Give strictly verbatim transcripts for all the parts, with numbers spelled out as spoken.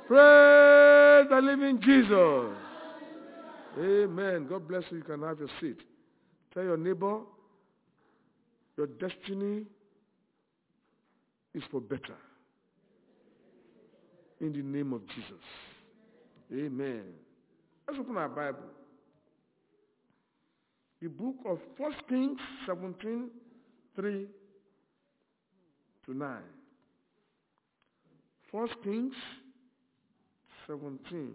Praise the living Jesus. Amen. God bless you. You can have your seat. Tell your neighbor, your destiny is for better. In the name of Jesus. Amen. Let's open our Bible. The book of First Kings seventeen, three to nine. First Kings seventeen.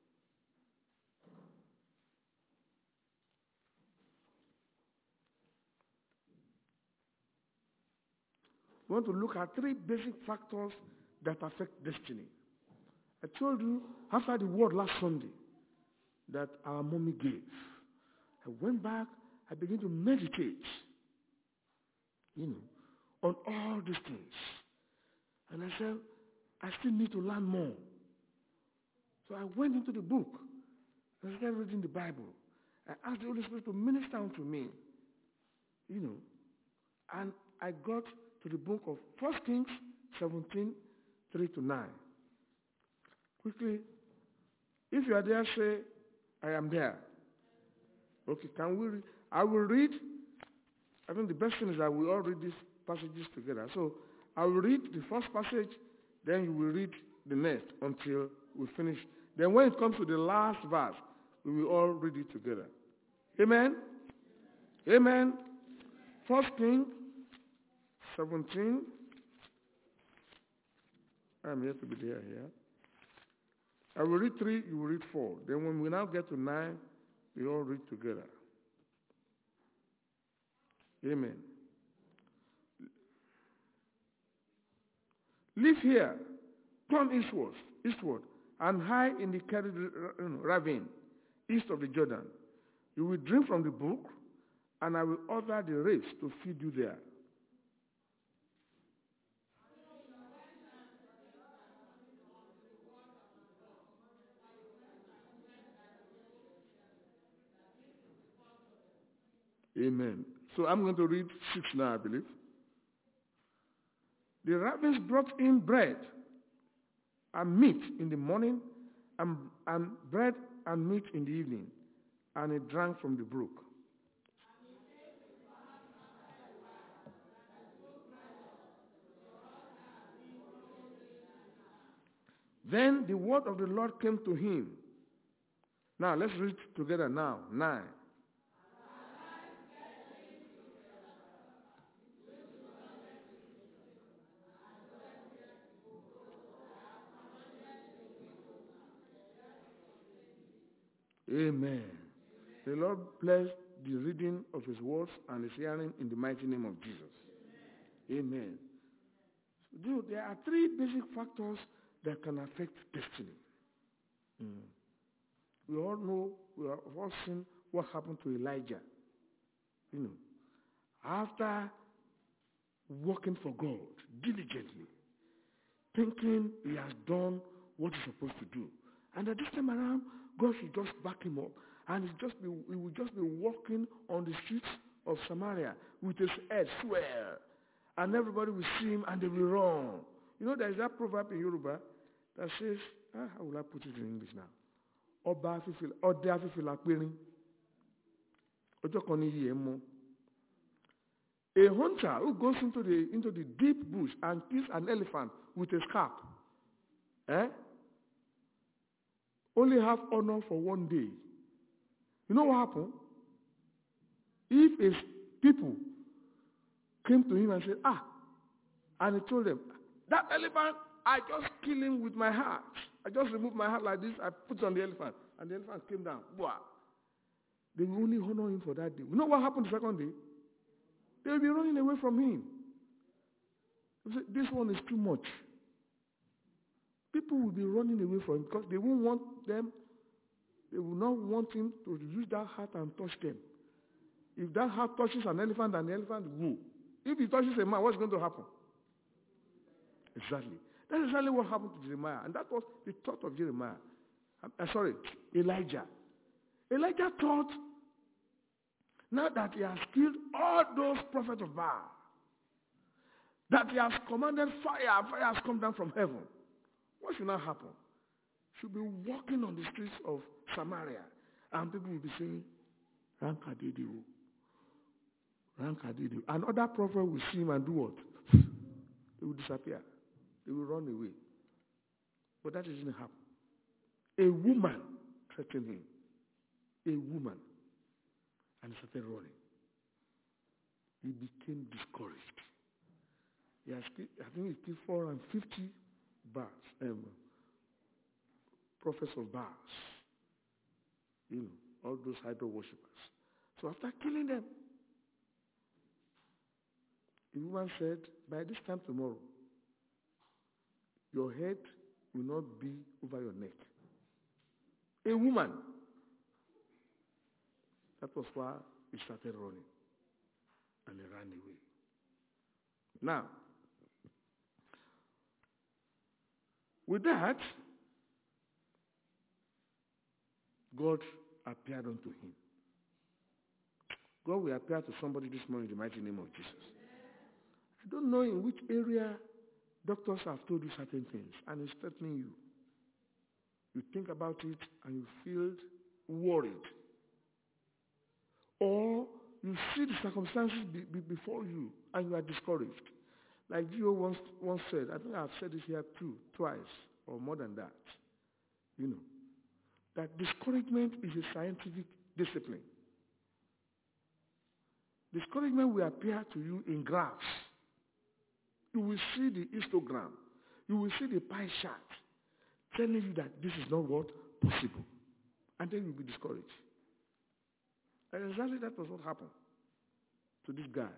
We want to look at three basic factors that affect destiny. I told you after the word last Sunday that our mommy gave. I went back, I began to meditate, you know, on all these things. And I said, I still need to learn more. So I went into the book and started reading the Bible. I asked the Holy Spirit to minister unto me, you know, and I got to the book of First Kings seventeen, three to nine. Quickly, if you are there, say, I am there. Okay, can we read? I will read. I think the best thing is that we all read these passages together. So I will read the first passage, then you will read the next until we finish. Then when it comes to the last verse, we will all read it together. Amen? Amen. First Kings seventeen. I'm here to be there here. I will read three, you will read four. Then when we now get to nine, we all read together. Amen. Live here, turn eastward, eastward, and hide in the Kerit ravine, east of the Jordan. You will drink from the brook, and I will order the ravens to feed you there. Amen. So I'm going to read six now, I believe. The ravens brought in bread and meat in the morning, and, and bread and meat in the evening, and he drank from the brook. Then the word of the Lord came to him. Now let's read together now. Nine. Amen. The Lord bless the reading of his words and his hearing in the mighty name of Jesus. Amen. So, there are three basic factors that can affect destiny. Mm. We all know, we have all seen what happened to Elijah. You know, after working for God diligently, thinking he has done what he's supposed to do. And at this time around, God should just back him up, and he just be, he will just be walking on the streets of Samaria with his head swear, and everybody will see him and they will run. You know, there is that proverb in Yoruba that says, ah, how will I put it in English now? Oba afifil, ode afifil akperin. Ojo kan ni yi emo. A hunter who goes into the into the deep bush and kills an elephant with a scarp, eh? Only have honor for one day. You know what happened? If his people came to him and said, ah, and he told them, that elephant, I just killed him with my heart. I just removed my heart like this, I put it on the elephant, and the elephant came down. Wow. They will only honor him for that day. You know what happened the second day? They will be running away from him. This one is too much. People will be running away from him because they won't want them, they will not want him to use that heart and touch them. If that heart touches an elephant, and the elephant will. If he touches a man, what's going to happen? Exactly. That's exactly what happened to Jeremiah. And that was the thought of Jeremiah. Uh, sorry, Elijah. Elijah thought, now that he has killed all those prophets of Baal, that he has commanded fire, fire has come down from heaven, what should now happen? should be walking on the streets of Samaria, and people will be saying, Rankadidio, Rankadidio. And other prophet will see him and do what? They will disappear. They will run away. But that didn't happen. A woman threatened him. A woman. And he started running. He became discouraged. He has, I think he killed four hundred fifty Baals, um, prophets of Baals. You know, all those idol worshippers. So after killing them, the woman said, by this time tomorrow, your head will not be over your neck. A woman. That was why he started running. And he ran away. Now, with that, God appeared unto him. God will appear to somebody this morning in the mighty name of Jesus. I don't know in which area doctors have told you certain things, and it's threatening you. You think about it and you feel worried. Or you see the circumstances be, be before you and you are discouraged. Like Gio once, once said, I think I've said this here too, twice, or more than that. You know, that discouragement is a scientific discipline. Discouragement will appear to you in graphs. You will see the histogram. You will see the pie chart telling you that this is not what possible. And then you'll be discouraged. And exactly that was what happened to this guy,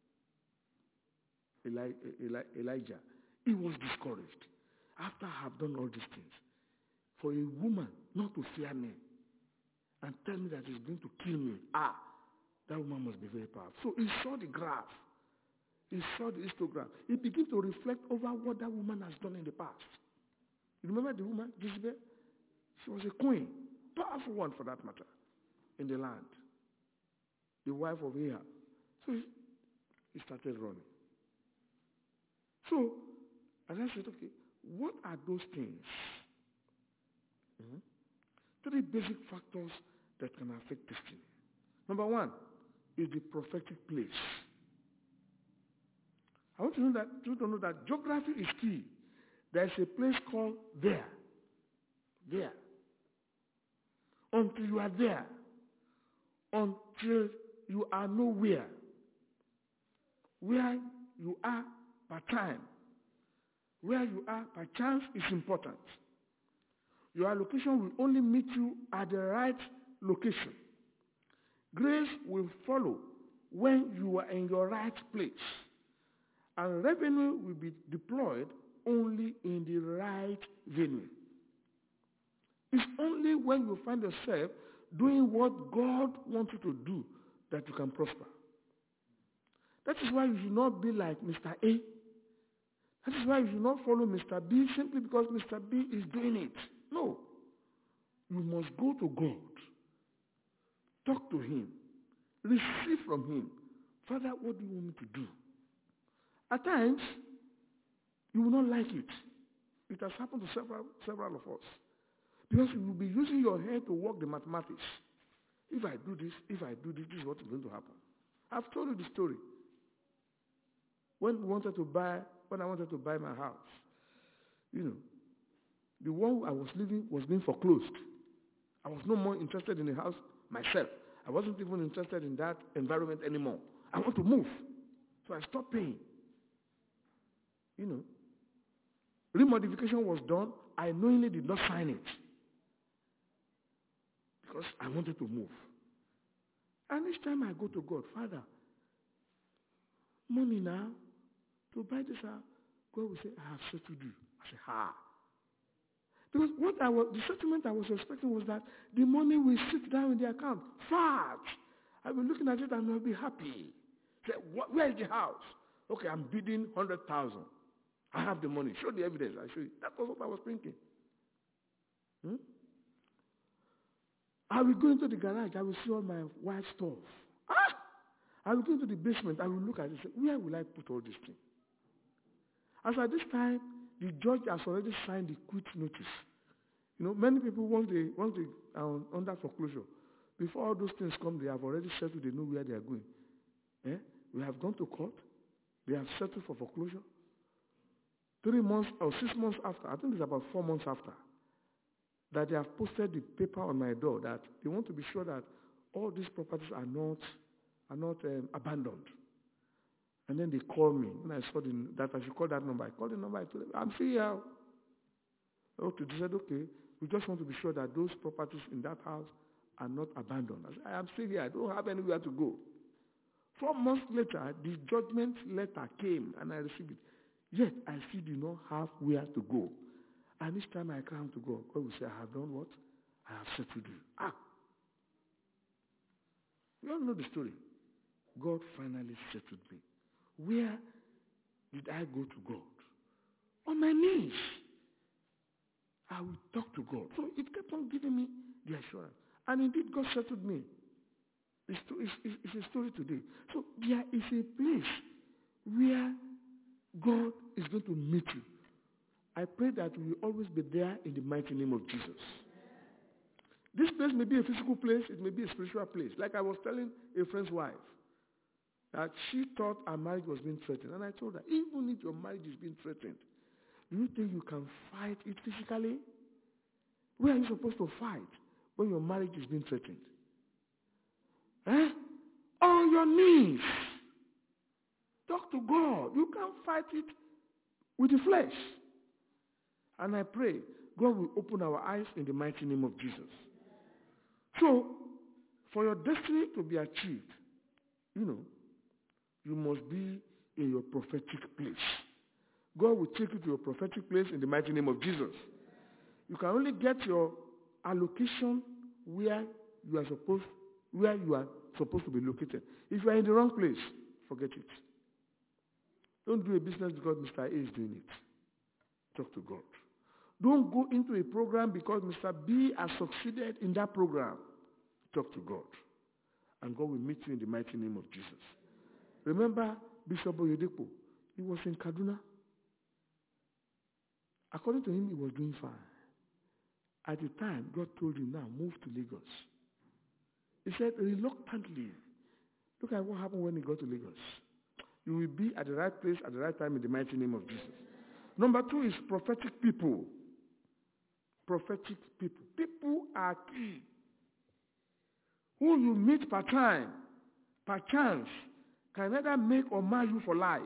Eli, Eli, Elijah. He was discouraged. After I have done all these things, for a woman not to fear me and tell me that she's going to kill me, ah, that woman must be very powerful. So he saw the graph. He saw the histogram. He began to reflect over what that woman has done in the past. You remember the woman, Jezebel? She was a queen, powerful one for that matter, in the land. The wife of Ahab. So he, he started running. So, as I said, okay, what are those things? Mm-hmm. Three basic factors that can affect destiny. Number one is the prophetic place. I want you to know that, you to know that geography is key. There is a place called there. There. Until you are there. Until you are nowhere. Where you are by time. Where you are by chance is important. Your location will only meet you at the right location. Grace will follow when you are in your right place. And revenue will be deployed only in the right venue. It's only when you find yourself doing what God wants you to do that you can prosper. That is why you should not be like Mister A. That is why you should not follow Mister B simply because Mister B is doing it. No. You must go to God. Talk to him. Receive from him. Father, what do you want me to do? At times, you will not like it. It has happened to several, several of us. Because you will be using your head to work the mathematics. If I do this, if I do this, this is what is going to happen. I've told you the story. When we wanted to buy, when I wanted to buy my house, you know, the one I was living was being foreclosed. I was no more interested in the house myself. I wasn't even interested in that environment anymore. I want to move. So I stopped paying. You know, remodification was done. I knowingly did not sign it because I wanted to move. And each time I go to God, Father, money now to buy this house, God will say, I have settled you. I say, ha. Because what I was, the settlement I was expecting was that the money will sit down in the account, fat. I'll be looking at it and I'll be happy. Say, where is the house? Okay, I'm bidding one hundred thousand. I have the money. Show the evidence. I show you. That was what I was thinking. Hmm? I will go into the garage. I will see all my white stuff. Ah! I will go into the basement. I will look at it and say, where will I put all this thing? As at this time, the judge has already signed the quit notice. You know, many people, once they, once they are under foreclosure, before all those things come, they have already settled, they know where they are going. Eh? We have gone to court. They have settled for foreclosure. Three months or six months after, I think it's about four months after, that they have posted the paper on my door that they want to be sure that all these properties are not are not um, abandoned. And then they call me. When I saw the, that I should call that number, I called the number, I told them, I'm still here. Okay, they said, okay, we just want to be sure that those properties in that house are not abandoned. I said, I am still here. I don't have anywhere to go. Four months later, the judgment letter came and I received it. Yet, I still do not have where to go. And each time I come to God, God will say, I have done what? I have settled you. Ah! You all know the story. God finally settled me. Where did I go to God? On my knees. I will talk to God. So it kept on giving me the assurance. And indeed, God settled me. It's, it's, it's a story today. So there is a place where God is going to meet you. I pray that we will always be there in the mighty name of Jesus. This place may be a physical place. It may be a spiritual place. Like I was telling a friend's wife, that she thought her marriage was being threatened. And I told her, even if your marriage is being threatened, do you think you can fight it physically? Where are you supposed to fight when your marriage is being threatened? Eh? On your knees. Talk to God. You can't fight it with the flesh. And I pray God will open our eyes in the mighty name of Jesus. So, for your destiny to be achieved, you know, you must be in your prophetic place. God will take you to your prophetic place in the mighty name of Jesus. You can only get your allocation where you are supposed, where you are supposed to be located. If you are in the wrong place, forget it. Don't do a business because Mister A is doing it. Talk to God. Don't go into a program because Mister B has succeeded in that program. Talk to God. And God will meet you in the mighty name of Jesus. Remember Bishop Oyedepo? He was in Kaduna. According to him, he was doing fine. At the time, God told him, now move to Lagos. He said reluctantly. Look at what happened when he got to Lagos. You will be at the right place at the right time in the mighty name of Jesus. Number two is prophetic people. Prophetic people. People are key. Who you meet per time, per chance, can either make or mar you for life.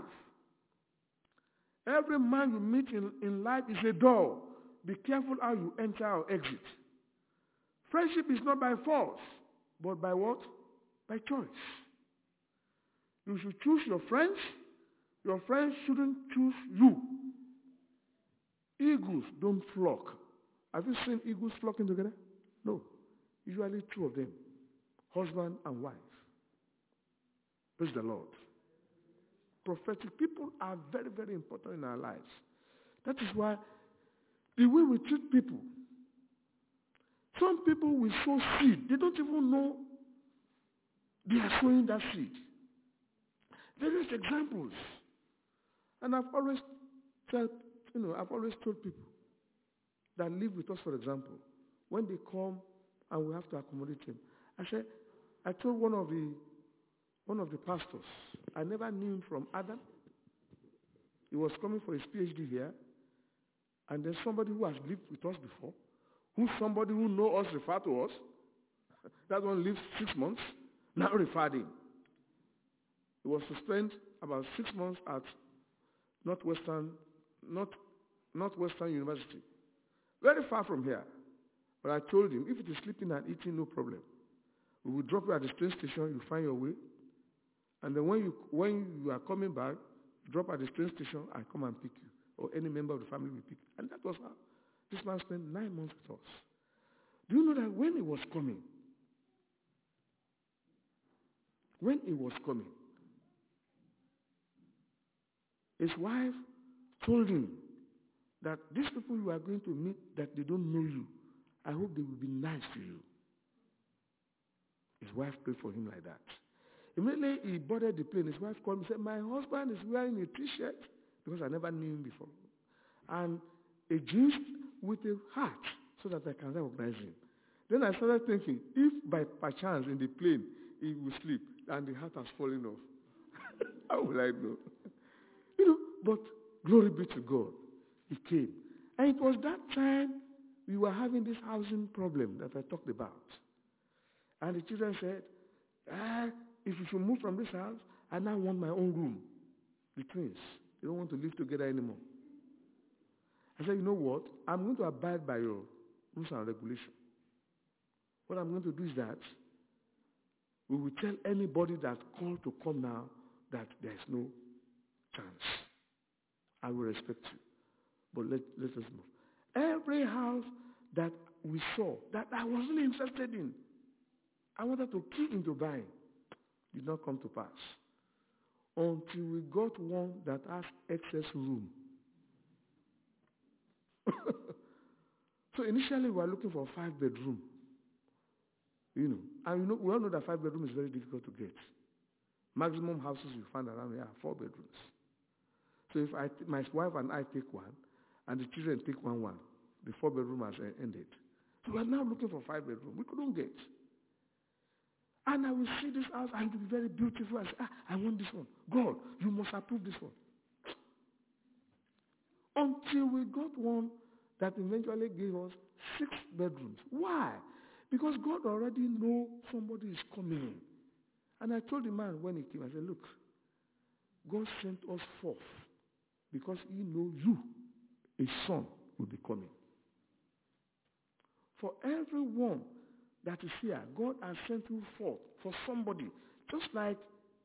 Every man you meet in, in life is a door. Be careful how you enter or exit. Friendship is not by force, but by what? By choice. You should choose your friends. Your friends shouldn't choose you. Eagles don't flock. Have you seen eagles flocking together? No. Usually two of them. Husband and wife. Praise the Lord. Prophetic people are very, very important in our lives. That is why the way we treat people, some people will sow seed. They don't even know they are sowing that seed. Various examples. And I've always said, you know, I've always told people that live with us, for example, when they come and we have to accommodate them. I said, I told one of the one of the pastors, I never knew him from Adam. He was coming for his PhD here. And then somebody who has lived with us before, who somebody who knows us refer to us, that one lived six months, now referred him. He was to spend about six months at Northwestern, North, Northwestern University. Very far from here. But I told him, if it is sleeping and eating, no problem. We will drop you at the train station, you find your way. And then when you, when you are coming back, drop at the train station, I come and pick you. Or any member of the family will pick. And that was how this man spent nine months with us. Do you know that when he was coming, when he was coming, his wife told him that these people you are going to meet, that they don't know you, I hope they will be nice to you. His wife prayed for him like that. Immediately he boarded the plane. His wife called me and said, my husband is wearing a T-shirt, because I never knew him before, and a jeans with a hat. so that I can recognize him. Then I started thinking, if by perchance in the plane he will sleep and the hat has fallen off, how will I know? You know, but glory be to God. He came. And it was that time we were having this housing problem that I talked about. And the children said, ah, if you should move from this house, I now want my own room. The twins, they don't want to live together anymore. I said, you know what? I'm going to abide by your rules and regulations. What I'm going to do is that we will tell anybody that called to come now that there is no chance. I will respect you. But let, let us move. Every house that we saw that I was really interested in, I wanted to key into buying, did not come to pass. Until we got one that has excess room. So initially we were looking for a five bedroom. You know, and you know, we all know that five bedroom is very difficult to get. Maximum houses you find around here are four bedrooms. So if I, my wife and I take one, and the children take one one, the four bedroom has ended. So we are now looking for five bedroom. We couldn't get. And I will see this house and it will be very beautiful. I say, ah, I want this one. God, you must approve this one. Until we got one that eventually gave us six bedrooms. Why? Because God already knows somebody is coming in. And I told the man when he came, I said, look, God sent us forth because he knows you, a son, will be coming. For everyone that is here, God has sent you forth for somebody. Just like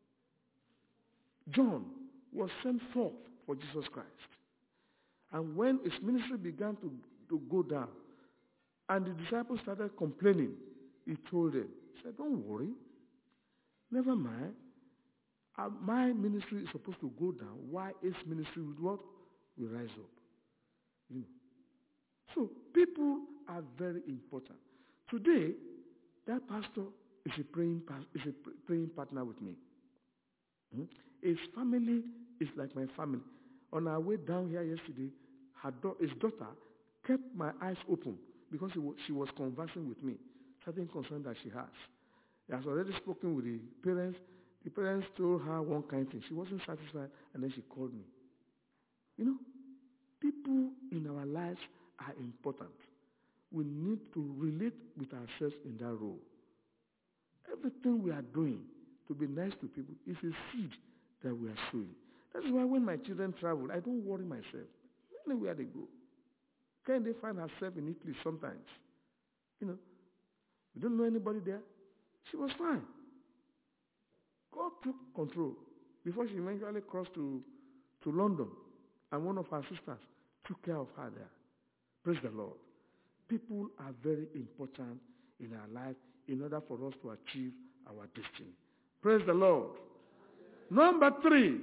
John was sent forth for Jesus Christ. And when his ministry began to, to go down, and the disciples started complaining, he told them, he said, don't worry, never mind. Uh, my ministry is supposed to go down. Why his ministry will what? Will rise up. You know. So people are very important. Today, that pastor is a praying, is a praying partner with me. Hmm? His family is like my family. On our way down here yesterday, her do- his daughter kept my eyes open because was, she was conversing with me, certain concern that she has. He has already spoken with the parents. The parents told her one kind of thing. She wasn't satisfied, and then she called me. You know, people in our lives are important. We need to relate with ourselves in that role. Everything we are doing to be nice to people is a seed that we are sowing. That's why when my children travel, I don't worry myself. Anywhere they go. Can they find herself in Italy sometimes? You know, we don't know anybody there. She was fine. God took control before she eventually crossed to, to London, and one of her sisters took care of her there. Praise the Lord. People are very important in our life in order for us to achieve our destiny. Praise the Lord. Number three,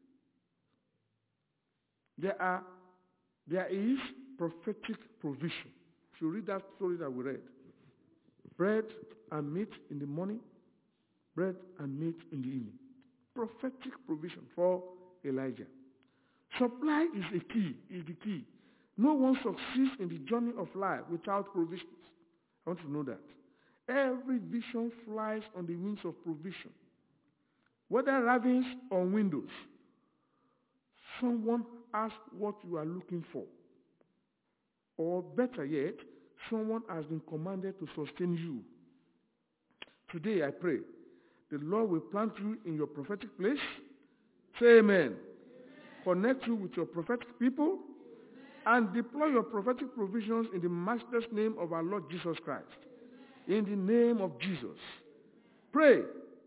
there are there is prophetic provision. If you read that story that we read, bread and meat in the morning, bread and meat in the evening. Prophetic provision for Elijah. Supply is the key, is the key. No one succeeds in the journey of life without provisions. I want to know that. Every vision flies on the wings of provision. Whether ravens or windows, someone asks what you are looking for. Or better yet, someone has been commanded to sustain you. Today I pray, the Lord will plant you in your prophetic place. Say amen. Amen. Connect you with your prophetic people. Amen. And deploy your prophetic provisions in the matchless name of our Lord Jesus Christ. Amen. In the name of Jesus. Pray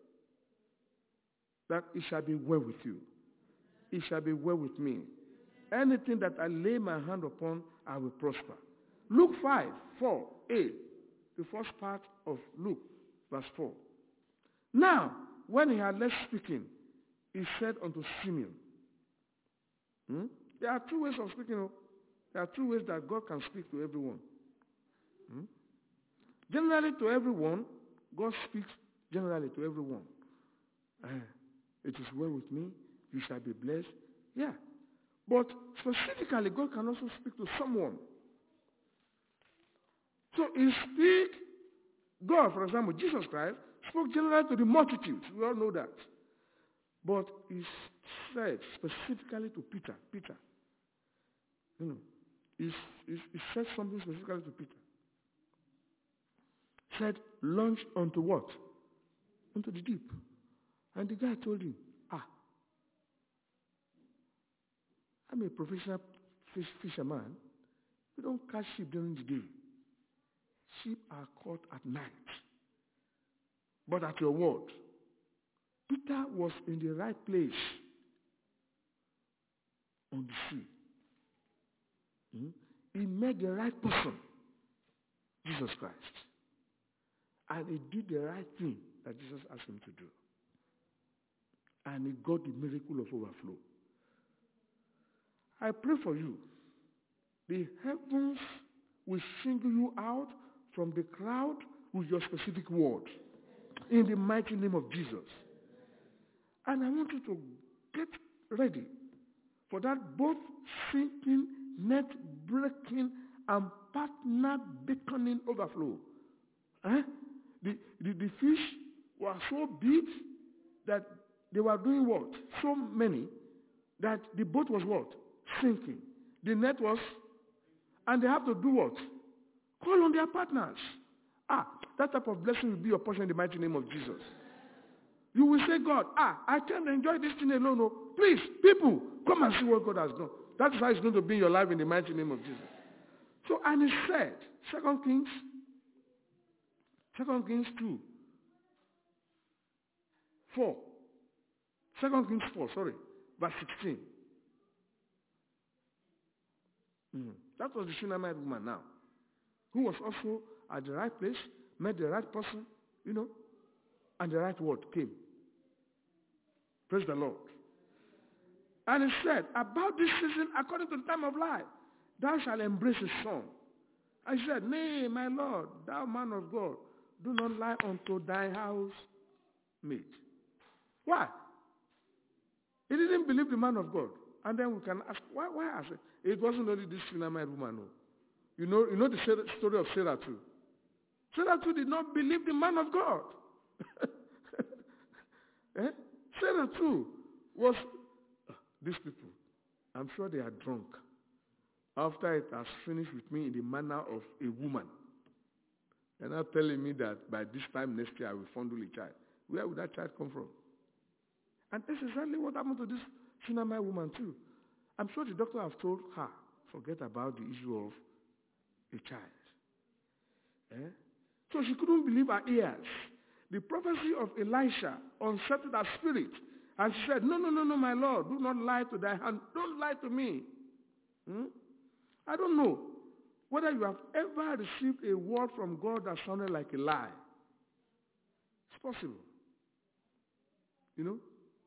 that it shall be well with you. It shall be well with me. Anything that I lay my hand upon, I will prosper. Luke five, four, eight. The first part of Luke, verse four. Now, when he had left speaking, he said unto Simeon, hmm? There are two ways of speaking. There are two ways that God can speak to everyone. Hmm? Generally to everyone, God speaks generally to everyone. Uh, it is well with me, you shall be blessed. Yeah. But specifically, God can also speak to someone. So he speak, God, for example, Jesus Christ, spoke generally to the multitudes. We all know that. But he said specifically to Peter, Peter, you know, he, he, he said something specifically to Peter. Said, launch onto what? Into the deep. And the guy told him, ah, I'm a professional fish, fisherman. We don't catch sheep during the day. Sheep are caught at night. But at your word, Peter was in the right place on the sea. Hmm? He met the right person, Jesus Christ. And he did the right thing that Jesus asked him to do. And he got the miracle of overflow. I pray for you. The heavens will single you out from the crowd with your specific word. In the mighty name of Jesus. And I want you to get ready for that both sinking, net breaking, and partner beckoning overflow. Eh? The, the, the fish were so big that they were doing what? So many that the boat was what? Sinking. The net was, and they have to do what? Call on their partners. Ah, that type of blessing will be your portion in the mighty name of Jesus. You will say, God, ah, I can't enjoy this thing alone. No. Please, people, come and see what God has done. That is how it's going to be in your life in the mighty name of Jesus. So, and he said, Second Kings, Second Kings two, four. Second Kings four, sorry, verse sixteen. Mm. That was the Shunammite woman now, who was also at the right place, met the right person, you know, and the right word came. Praise the Lord. And he said, about this season, according to the time of life, thou shalt embrace a son. I said, nay, my Lord, thou man of God, do not lie unto thy house mate. Why? He didn't believe the man of God. And then we can ask, why? Why? I said, it wasn't only this Shunammite woman. No. You know, you know the story of Sarah too. Sarah too did not believe the man of God. eh? Sarah too was, uh, these people, I'm sure they are drunk. After it has finished with me in the manner of a woman. They're not telling me that by this time next year I will fondle a child. Where would that child come from? And this is exactly what happened to this Shunammite woman too. I'm sure the doctor have told her, forget about the issue of a child. Eh? So she couldn't believe her ears. The prophecy of Elisha unsettled her spirit. And she said, no, no, no, no, my Lord, do not lie to thy hand. Don't lie to me. Hmm? I don't know whether you have ever received a word from God that sounded like a lie. It's possible. You know?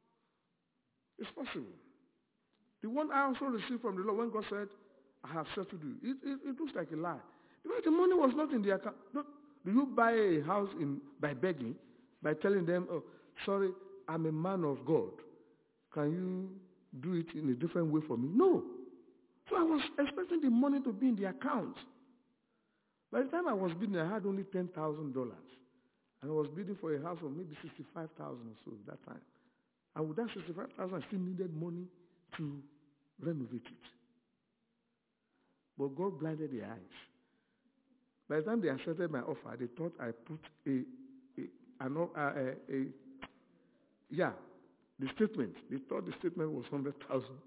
It's possible. The one I also received from the Lord when God said, I have settled you. It, it, it looks like a lie. Because the money was not in the account. No, do you buy a house in, by begging, by telling them, oh, sorry, I'm a man of God. Can you do it in a different way for me? No. So I was expecting the money to be in the account. By the time I was bidding, I had only ten thousand dollars. And I was bidding for a house of maybe sixty-five thousand dollars or so at that time. And with that sixty-five thousand dollars, I still needed money to renovate it. But God blinded their eyes. By the time they accepted my offer, they thought I put a, a, an, a, a, a yeah, the statement. They thought the statement was one hundred thousand dollars.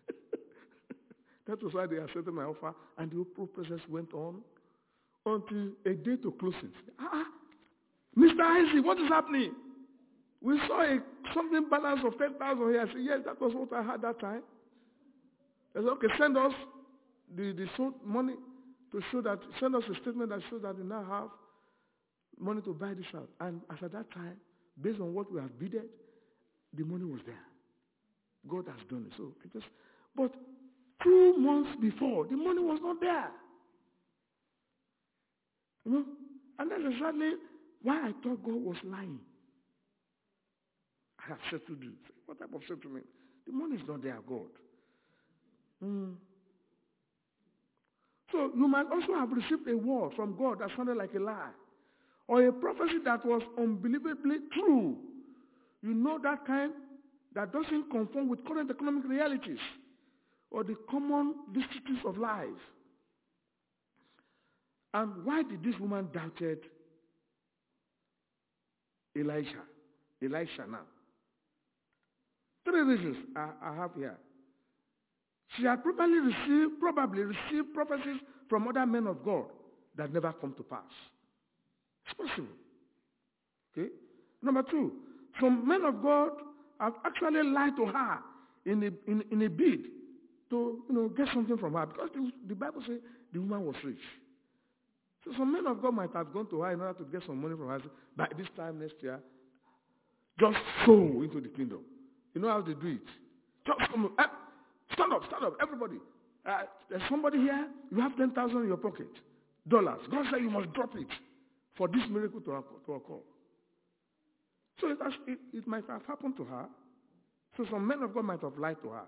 That was why they accepted my offer, and the whole process went on until a day to closing. Ah, Mister Isaac, what is happening? We saw a something balance of ten thousand here. I said, yes, that was what I had that time. I said, okay, send us the, the money to show that, send us a statement that shows that we now have money to buy this house. And as at that time, based on what we have bidded, the money was there. God has done it. So it just, but two months before, the money was not there. You know? And that's exactly why I thought God was lying. I have settled you. What type of settlement? The money is not there, God. Mm. So you might also have received a word from God that sounded like a lie, or a prophecy that was unbelievably true. You know that kind that doesn't conform with current economic realities or the common vicissitudes of life. And why did this woman doubted Elisha? Elisha now. Three reasons I, I have here. She had probably received, probably received prophecies from other men of God that never come to pass. It's possible. Okay? Number two, some men of God have actually lied to her in a, in, in a bid to, you know, get something from her, because the, the Bible says the woman was rich. So some men of God might have gone to her in order to get some money from her. By this time next year, just sow into the kingdom. You know how they do it? Just come, eh, stand up, stand up, everybody. Uh, there's somebody here, you have ten thousand in your pocket, dollars. God said you must drop it for this miracle to, to occur. So it, has, it, it might have happened to her. So some men of God might have lied to her.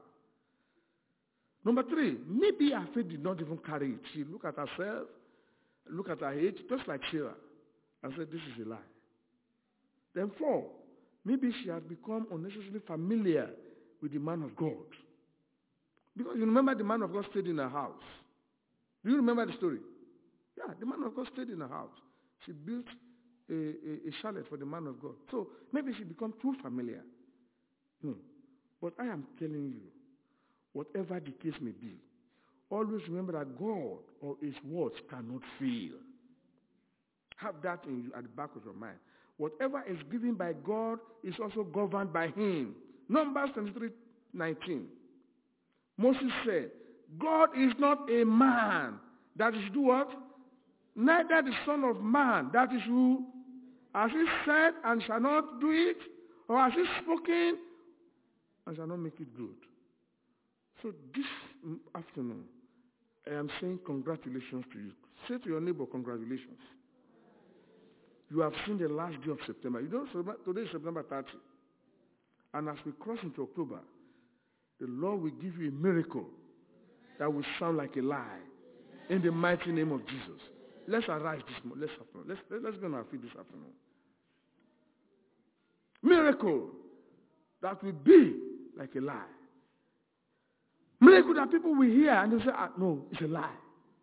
Number three, maybe her faith did not even carry it. She looked at herself, looked at her age, just like Sarah, and said, this is a lie. Then four, maybe she had become unnecessarily familiar with the man of God. Because you remember the man of God stayed in her house. Do you remember the story? Yeah, the man of God stayed in her house. She built a, a, a chalet for the man of God. So maybe she became too familiar. No. But I am telling you, whatever the case may be, always remember that God or his words cannot fail. Have that in you at the back of your mind. Whatever is given by God is also governed by him. Numbers twenty-three nineteen. Moses said, God is not a man that is do what? Neither the son of man that is who, has he said and shall not do it, or has he spoken and shall not make it good. So this afternoon, I am saying congratulations to you. Say to your neighbor, congratulations. You have seen the last day of September. You know, today is September thirtieth. And as we cross into October, the Lord will give you a miracle that will sound like a lie. In the mighty name of Jesus. Let's arise this morning. Let's, let's, let's be on our feet this afternoon. Miracle that will be like a lie. Miracle that people will hear and they say, ah, no, it's a lie.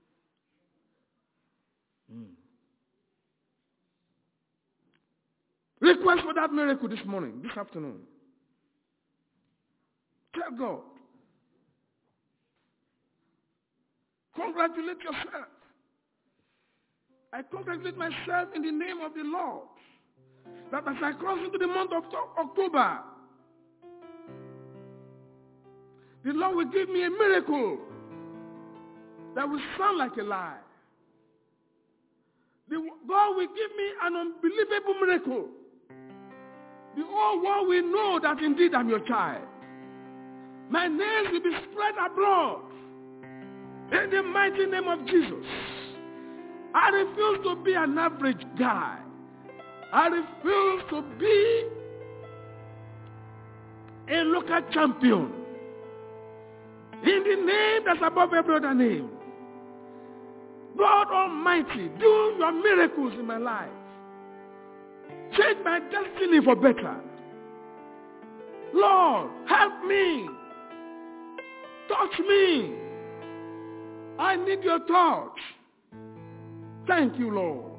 Mm. Request for that miracle this morning, this afternoon. Tell God. Congratulate yourself. I congratulate myself in the name of the Lord that as I cross into the month of October, the Lord will give me a miracle that will sound like a lie. The, God will give me an unbelievable miracle. The whole world will know that indeed I'm your child. My name will be spread abroad. In the mighty name of Jesus. I refuse to be an average guy. I refuse to be a local champion. In the name that's above every other name. God Almighty, do your miracles in my life. Change my destiny for better. Lord, help me. Touch me. I need your touch. Thank you, Lord.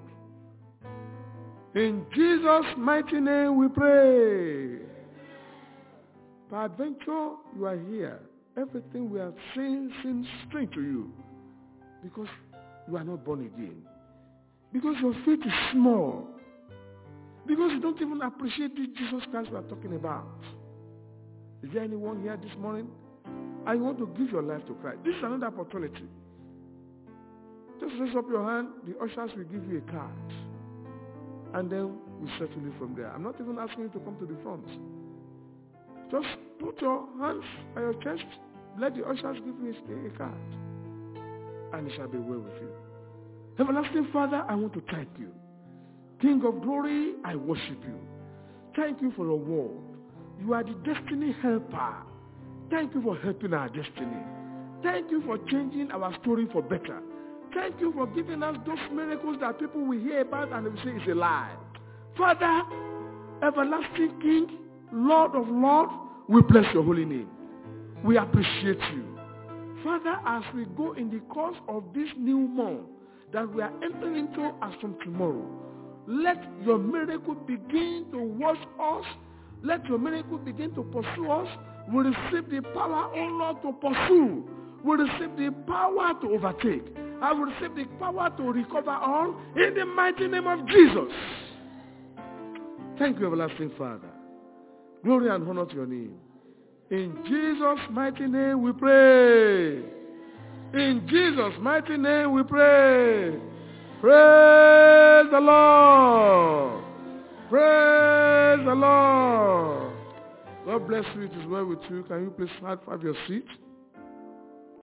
In Jesus' mighty name we pray. Peradventure, you are here. Everything we have seen seems strange to you because you are not born again. Because your faith is small. Because you don't even appreciate this Jesus Christ we are talking about. Is there anyone here this morning? And you want to give your life to Christ? This is another opportunity. Just raise up your hand. The ushers will give you a card. And then we settle it from there. I'm not even asking you to come to the front. Just put your hands on your chest. Let the ushers give you a card. And it shall be well with you. Everlasting Father, I want to thank you. King of glory, I worship you. Thank you for your word. You are the destiny helper. Thank you for helping our destiny. Thank you for changing our story for better. Thank you for giving us those miracles that people will hear about and they will say it's a lie. Father, everlasting King, Lord of Lords, we bless your holy name. We appreciate you. Father, as we go in the course of this new month that we are entering into as from tomorrow, let your miracle begin to wash us. Let your miracle begin to pursue us. We receive the power, oh Lord, to pursue. We receive the power to overtake. I will receive the power to recover all in the mighty name of Jesus. Thank you, everlasting Father. Glory and honor to your name. In Jesus' mighty name we pray. In Jesus' mighty name we pray. Praise the Lord. Praise the Lord. God bless you. It is well with you. Can you please have your seat?